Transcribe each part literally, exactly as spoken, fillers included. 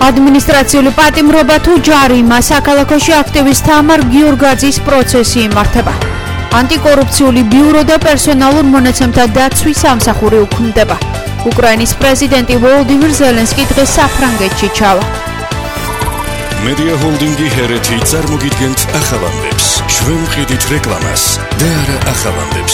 ადმინისტრაციული პატიმრობა თუ ჯარიმა საქალაქოში აქტივისტ თამარ გიორგაძის პროცესი იმართება. ანტიკორუფციული ბიურო და პერსონალურ მონაცემთა დაცვის სამსახური უქმდება. უკრაინის პრეზიდენტი ვოლოდიმირ ზელენსკი დღეს საფრანგეთში ჩავა. Media Holdingi ჰერეთი წარმოგიდგენთ ახალამდებს. ჩვენ ვყიდით რეკლამას და არა ახალამდებს.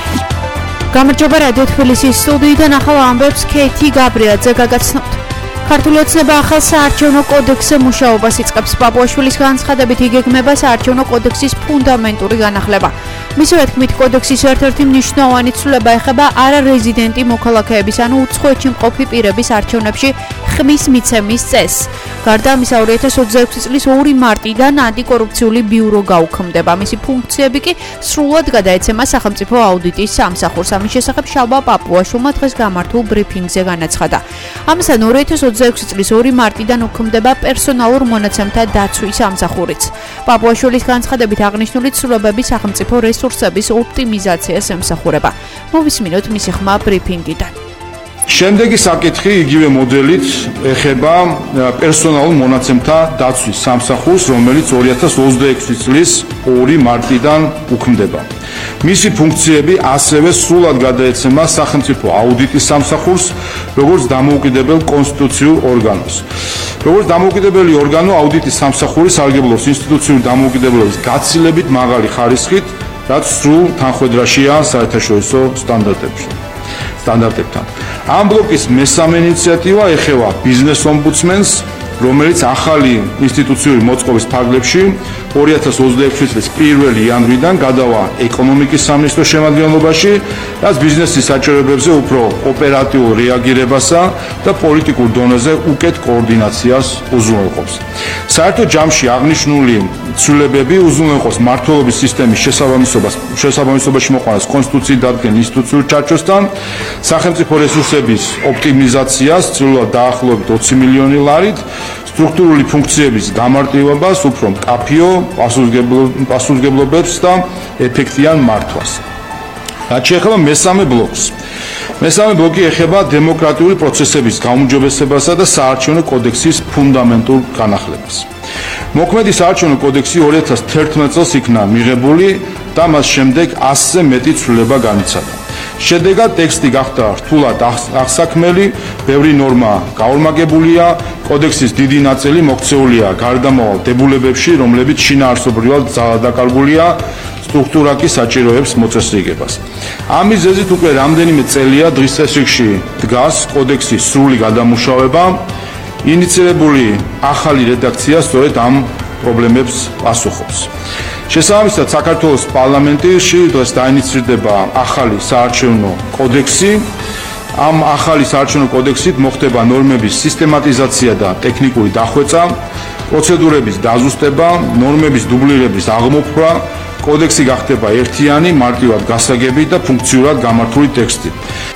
გამარჯობა რადიო თბილისის სტუდიიდან ახალ ამბებს ქეთი გაბრიაძე გაგაცნობთ. ქართული ოცნება ახალ საარჩევნო კოდექსზე მუშაობას იწყებს. პაპუაშვილის განცხადებით იგეგმება საარჩევნო კოდექსის ფუნდამენტური განახლება. მისივე თქმით, კოდექსის ერთ-ერთი მნიშვნელოვანი ცვლილება ეხება არარეზიდენტი მოქალაქეების, ანუ უცხოეთში მყოფი პირების არჩევნებში ხმის მიცემის წესს. გარდა ამისა, ორი ათას ოცდაექვსი წლის ორი მარტიდან ანტიკორუფციული ბიურო გაუქმდება. მისი ფუნქციები კი სრულად გადაეცემა სახელმწიფო აუდიტის სამსახურს. ამის შესახებ შალვა პაპუაშვილმა დღეს გამართულ ბრიფინგზე განაცხადა. ამასთან ორი ათას ოცდაექვსი წლის ორი მარტიდან უქმდება პერსონალურ მონაცემთა დაცვის სამსახურიც. პაპუაშვილის განცხადებით აღნიშნული ცვლილებები სახელმწიფო რესურსების ოპტიმიზაციას ემსახურება. მოვისმინოთ მისი ხმა ბრიფინგიდან. შემდეგი საკითხი იგივე მოდელით ეხება პერსონალურ მონაცემთა დაცვის სამსახურს, რომელიც ორი ათას ოცდაექვსი წლის ორი მარტიდან უქმდება. მისი ფუნქციები ასევე სრულად გადაეცემა სახელმწიფო აუდიტის სამსახურს, როგორც დამოუკიდებელ კონსტიტუციურ ორგანოს. როგორც დამოუკიდებელი ორგანო, აუდიტის სამსახური სარგებლობს ინსტიტუციური დამოუკიდებლობის გაცილებით მაღალი ხარისხით, რაც სრულ თანხმედრაშია საერთაშორისო სტანდარტებში. სტანდარტებთან. ამ ბლოკის მესამე ინიციატივა ეხება ბიზნეს ომბუდსმენს, რომელიც ახალი ინსტიტუციური მოწყობის ფარგლებში ორი ათას ოცდაექვსი წლის პირველი იანვრიდან გადავა ეკონომიკის სამინისტროს შემადგენლობაში, რაც ბიზნესის საჭიროებებზე უფრო ოპერატიულ რეაგირებასა და პოლიტიკურ დონეზე უკეთ კოორდინაციას უზრუნველყოფს. საერთო ჯამში აღნიშნული ცვლილებები უზრუნველყოფს მმართველობის სისტემის შესაბამისობას შესაბამისობაში მოყვანას კონსტიტუციით დადგენილ ინსტიტუციურ ჩარჩოსთან, სახელმწიფო რესურსების ოპტიმიზაციას ცვლილად დაახლოებით ოცი მილიონი ლარით, სტრუქტურული ფუნქციების გამარტივებას, უფრო მკაფიო პასუხისმგებლობებს და ეფექტიან მართვას. რაც შეეხება მესამე ბლოკს. მესამე ბლოკი ეხება დემოკრატიული პროცესების გაუმჯობესებასა და საარჩევნო კოდექსის ფუნდამენტურ განახლებას. მოქმედი საარჩევნო კოდექსი ორი ათას თერთმეტ წელს იქნა მიღებული და მას შემდეგ ასზე მეტი ცვლილება განიცადა. შედეგად ტექსტი გახდა რთულად აღსაქმელი, ბევრი ნორმა გაორმაგებულია, კოდექსის დიდი ნაწილი მოქცეულია გარდამავალ დებულებებში, რომლებიც შინაარსობრივად დაკარგულია სტრუქტურაკი საჭიროებს მოწესრიგებას. ამის მიზეზით უკვე რამდენიმე წელია დღის წესრიგში დგას კოდექსის სრული გადამუშავება. ინიციირებული ახალი რედაქცია სწორედ ამ პრობლემებს პასუხობს. შესაბამისად, საქართველოს პარლამენტში დღეს დაინიცირდება ახალი საარჩევნო კოდექსი. ამ ახალი საარჩევნო კოდექსით მოხდება ნორმების სისტემატიზაცია და ტექნიკური დახვეწა, პროცედურების დაზუსტება, ნორმების დუბლირების აღმოფხვრა, კოდექსი გახდება ერთიანი, მარტივად გასაგები და ფუნქციურად გამართული ტექსტი.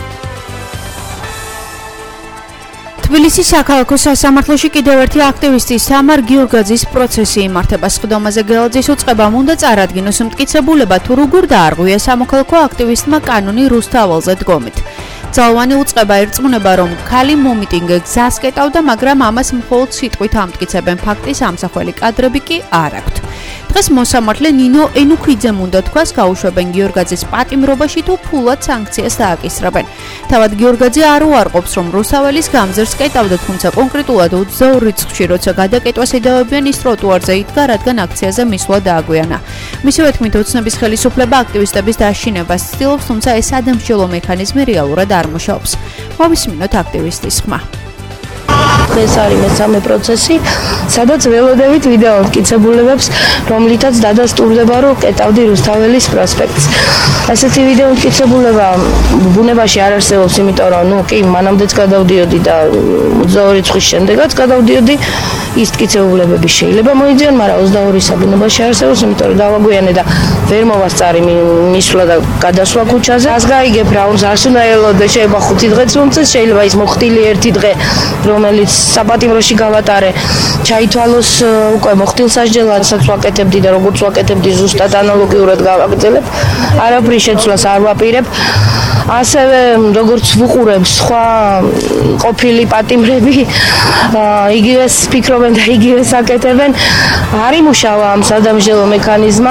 თბილისის საქალაქო სასამართლოში კიდევ ერთი აქტივისტის თამარ გიორგაძის პროცესი იმართება. სხდომაზე გელაძის უწყებამ უნდა წარადგინოს მტკიცებულება, თუ როგორ დაარღვია სამოქალაქო აქტივისტმა კანონი რუსთაველზე დგომით. ძალოვანი უწყება ერწმუნება, რომ ქალი მომიტინგე გზას კეტავდა, მაგრამ ამას მხოლოდ სიტყვით ამტკიცებენ, ფაქტის ამსახველი კადრები კი არ აქვთ. დღეს მოსამართლე ნინო ენუქიძემ უნდა თქვას, გაუშვებენ გიორგაძის პატიმრობაში თუ ფულად სანქციას დააკისრებენ. თავად გიორგაძე არ უარყოფს, რომ რუსთაველის გამზერს კეტავდა, თუმცა კონკრეტულად ოცდაორ რიცხვში, როცა გადაკეტვას ედავებიან, ის ტროტუარზე იდგა, რადგან აქციაზე მისვლა დააგვიანა. მისივე თქმით, ოცნების ხელისუფლება აქტივისტების დაშინებას ცდილობს, თუმცა ეს ადამიანშილო მექანიზმი რეალურად არ მუშაობს. მოვისმინოთ აქტივისტის ხმა. ეს არის მესამე პროცესი, სადაც ველოდებით ვიდეო მტკიცებულებებს, რომლითაც დადასტურდება, რომ კეტავდი რუსთაველის პროსპექტს. ასეთი ვიდეო მტკიცებულება ბუნებაში არ არსებობს, იმიტომ რომ ნუ კი მანამდეც გადავდიოდი და ოცდაორი წლის შემდეგაც გადავდიოდი, ის მტკიცებულებები შეიძლება მოიძიონ, მაგრამ ოცდაორისა ბუნებაში არსებობს, იმიტომ რომ დავაგვიანე და ვერ მოვასწარი მისვლა და გადასვლა ქუჩაზე. ას გაიგებ რა, უნდა არ უნდა ელოდე, შეიძლება ხუთი დღეც მომწეს, შეიძლება ის მოხდილი ერთი დღე, რომელიც საპატიმროში გავატარე, ჩაითვალოს უკვე მოხდილსაჯელად, სადაც ვაკეთებდი და როგორც ვაკეთებდი ზუსტად ანალოგიურად გავაგრძელებ. არაფრის შეცვლას არ ვაპირებ. ასევე როგორც ვუყურებ სხვა ყოფილი პატიმრები იგივეს ფიქრობენ და იგივეს აკეთებენ, არ იმუშავა ამ სადამსჯელო მექანიზმა.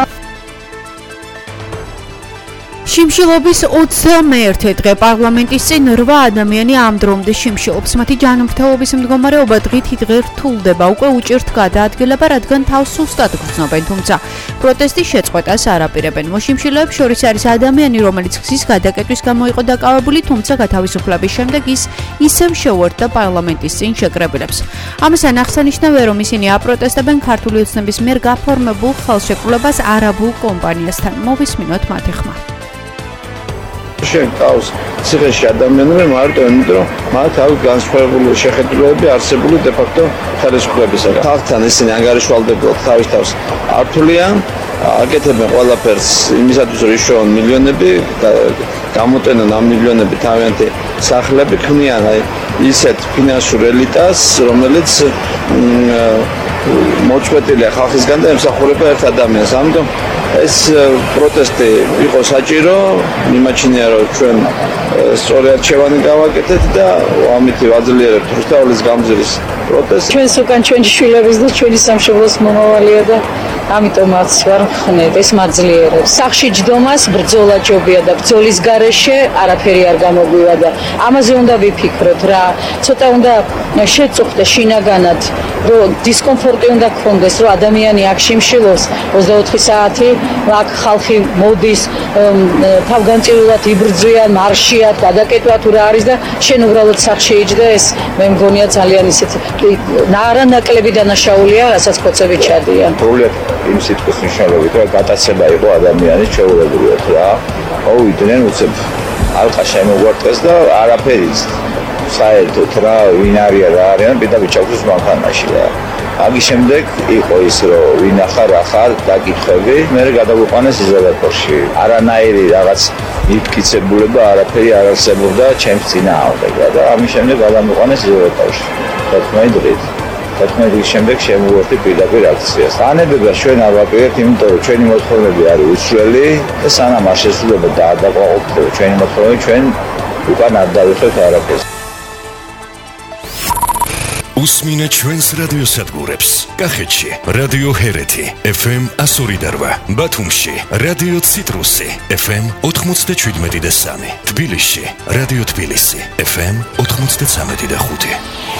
შიმშილობის ოცდამეერთე დღე პარლამენტის წინ რვა ადამიანი ამ დრომდე შიმშილობს. მათი ჯანმრთელობის მდგომარეობა დღით დღე რთულდება. უკვე უჭირთ გადაადგილება, რადგან თავს სუსტად გრძნობენ, თუმცა პროტესტის შეწყვეტას არ აპირებენ. მოშიმშილეებს შორის არის ადამიანი, რომელიც გზის გადაკეტვის გამო იყო დაკავებული, თუმცა გათავისუფლების შემდეგ ის ისევ შეუერთდა პარლამენტის წინ შეკრებილებს. ამასთან აღსანიშნავია, რომ ისინი აპროტესტებენ ქართული ოცნების მიერ გაფორმებულ ხელშეკრულებას არაბულ კომპანიასთან. მოვისმინოთ მათი ხმა. შენ ყავს ციხეში ადამიანები მარტო იმიტომ რომ მათ აქვს განსხვავებული შეხედულებები არსებული დე-ფაქტო ხელისუფლებისგან. ხალხთან ისინი ანგარიშვალდებულად თავის თავს ართულიან, აკეთებენ ყველაფერს იმისათვის რომ იშოვონ მილიონები, გამოტენენ ამ მილიონები თავიანთი სახლები, ქმნიან აი ისეთ ფინანსურ ელიტას, რომელიც მოწყვეტილია ხალხისგან და ემსახურება ერთ ადამიანს. ამიტომ ეს პროტესტი იყო საჭირო, მიმაჩნია რომ ჩვენ სწორი არჩევანი გავაკეთეთ და ამითი ვაძლიერებთ რუსთაველის გამზირის პროტესტს. ჩვენს უკან ჩვენი შვილების და ჩვენი სამშობლოს მომავალია და ამიტომაც ვარ ხნედ ეს მაძლიერებს. სახში ჯდომას ბრძოლა ჯობია და ბრძოლის გარეშე არაფერი არ გამოგვივა და ამაზე უნდა ვიფიქროთ რა. ცოტა უნდა შეწუხდეს შინაგანად, რომ დისკომფორტი უნდა გქონდეს, რომ ადამიანი აქ შიმშილობს ოცდაოთხი საათი, აქ ხალხი მოდის, თავგანწირულად იბრძვიან, მარშიათ, გადაკეტვა თუ რა არის და შენ უბრალოდ სახში იჯდა, ეს მე მგონია ძალიან ისეთ არანაკლები დანაშაულია, რასაც ხოცები ჩადიან. პრობლემა იმ სიტყვის მნიშვნელობით, რომ გატაცება იყო ადამიანის შეულებრივად რა. მოვიდნენ უცებ ალყა შემოგვარტყეს და არაფერი საერთოდ რა ვინ არის რა არიან პირდაპირ ჩაგვდის მანქანაში რა. ამის შემდეგ იყო ის რომ ვინ ახარ ახარ დაკითხვები, მე გადავიყვანეს იზოლატორში. არანაირი რაღაც მიფკიცებულება არაფერი არ არსებობდა ჩემს წინააღმდეგ და ამის შემდეგ გადავიყვანეს იზოლატორში. თერთმეტი დღით. თერთმეტი დღის შემდეგ შემოვერთი პირდაპირ აქციას. ანებებას ჩვენ არ ვაპირებთ, იმიტომ რომ ჩვენი მოთხოვნები არის უცვლელი და სანამ არ შესრულება დაადაკვაყოფილება ჩვენი მოთხოვნები, ჩვენ უკან არ დავიხევთ არაფერს. უსმინე ჩვენს რადიოსადგურებს. კახეთში რადიო ჰერეთი ეფ ემ εκατო ორი და რვა, ბათუმში რადიო ციტრუსი ეფ ემ ოთხმოცდაშვიდმეტი და სამი, თბილისში რადიო თბილისი ეფ ემ ოთხმოცდაცამეტი და ხუთი.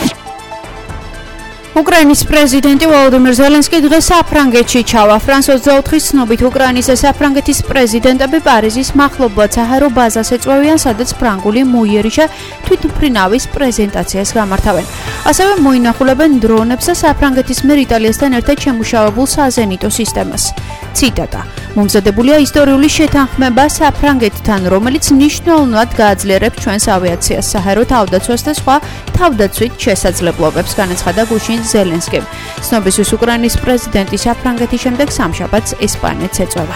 უკრაინის პრეზიდენტი ვოლოდიმირ ზელენსკი დღეს საფრანგეთში ჩავა. ფრანს ოცდაოთხის ცნობით უკრაინის და საფრანგეთის პრეზიდენტები პარიზის მახლობლად საჰაერო ბაზას ეწვევიან, სადაც ფრანგული მოიერიშა თვითმფრინავის პრეზენტაციას გამართავენ. ასევე მოინახულებენ დრონებს და საფრანგეთის მიერ იტალიასთან ერთად შემუშავებულ საზენიტო სისტემას. ციტატა: მომზადებულია ისტორიული შეთანხმება საფრანგეთთან, რომელიც მნიშვნელოვნად გააძლიერებს ჩვენს ავიაციას, საჰაერო თავდაცვას და სხვა თავდაცვით შესაძლებლობებს, განაცხადა გუშინ ზელენსკიმ. ცნობისთვის უკრაინის პრეზიდენტი საფრანგეთის შემდეგ სამშაბათს ესპანეთს ეწევა.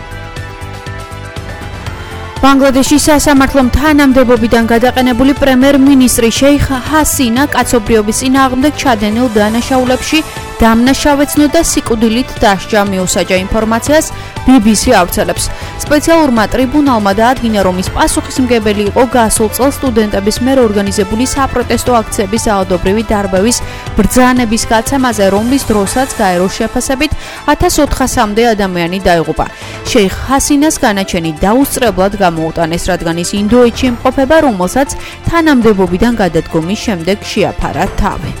ბანგლადეშის სასამართლომ თანამდებობიდან გადაყენებული პრემიერ-მინისტრი შეიხ ჰასინა კაცობრიობის წინააღმდეგ ჩადენილ დანაშაულებში დამნაშავეცნო და სიკვდილით დასჯა, მიუსაჯა ინფორმაციას ბი ბი სი ავრცელებს. სპეციალურმა ტრიბუნალმა დაადგინა, რომ ის პასუხისმგებელი იყო გასულ წელს სტუდენტების მიერ ორგანიზებული საპროტესტო აქციების ძალადობრივი დარბევის ბრძანების გაცემაზე, რომლის დროსაც გაეროს შეფასებით ათას ოთხასამდე ადამიანი დაიღუპა. შეიხ ჰასინას განაჩენი დაუსწრებლად გამოუტანეს, რადგან ის ინდოეთში იმყოფება, რომელსაც თანამდებობიდან გადადგომის შემდეგ შეაფარა თავი.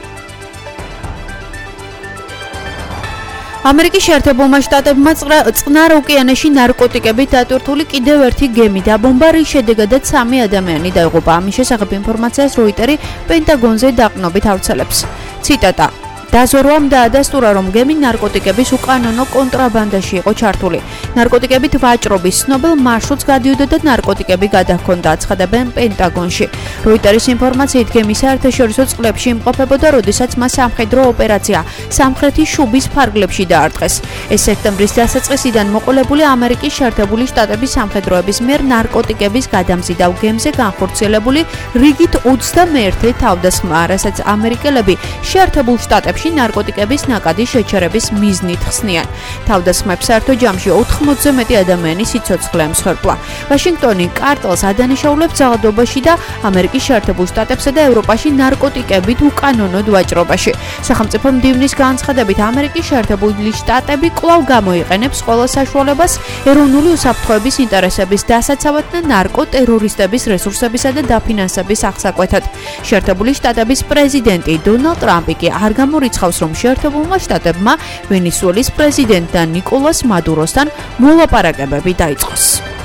ამერიკის შეერთებულმა შტატებმა წყნარ ოკეანეში ნარკოტიკებით დატვირთული კიდევ ერთი გემი დაბომბა, რის შედეგადაც სამი ადამიანი დაიღუპა. ამის შესახებ ინფორმაციას როიტერი პენტაგონზე დაყრდნობით ავრცელებს. ციტატა: დაზორვამ დაადასტურა, რომ გემი ნარკოტიკების უკანონო კონტრაბანდაში იყო ჩართული. ნარკოტიკებით ვაჭრობის ცნობილ მარშრუტს გადიოდა და ნარკოტიკები გადაჰქონდა, აცხადებენ პენტაგონში. როიტერის ინფორმაციით, გემი საერთაშორისო წყლებში იმყოფებოდა, როდესაც მას სამხედრო ოპერაცია სამხრეთის შუბის ფარგლებში დაარტყეს. ეს სექტემბრის დასაწყისიდან მოყოლებული ამერიკის შეერთებული შტატების სამხედროების მიერ ნარკოტიკების გადამზიდავ გემზე განხორციელებული რიგით ოცდამეერთე თავდასხმაა, რასაც ამერიკელები შეერთებულ შტატებში ქვეყნებში ნარკოტიკების ნაკადი შეჩერების მიზნით ხსნიან. თავდასხმებს საერთო ჯამში ოთხმოცზე მეტი ადამიანი სიცოცხლე ემსხვერპლა. ვაშინგტონი კარტელს ადანაშაულებს ძალადობაში და ამერიკის შეერთებულ შტატებსა და ევროპაში ნარკოტიკებით უკანონოდ ვაჭრობაში. სახელმწიფო მდივნის განცხადებით ამერიკის შეერთებული შტატები კვლავ გამოიყენებს ყველა საშუალებას ეროვნული უსაფრთხოების ინტერესების დასაცავად და ნარკოტერორისტების რესურსებისა და დაფინანსების აღსაკვეთად. შეერთებული შტატების პრეზიდენტი დონალდ ტრამპი კი არ გამორიცხავს, რომ შეერთებულმა შტატებმა ვენესუელის პრეზიდენტთან ნიკოლას მადუროსთან მოლაპარაკებები დაიწყოს.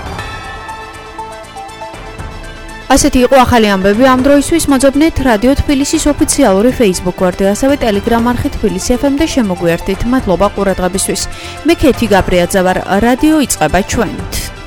ასეთი იყო ახალი ამბები ამ დროისთვის. მოძებნეთ რადიო თბილისის ოფიციალური Facebook გვერდი, ასევე Telegram არხი თბილისი ეფ ემ და შემოგვიერთდით. მადლობა ყურადღებისთვის. მე ქეთი გაბრიაძე ვარ. რადიო იწყება ჩვენით.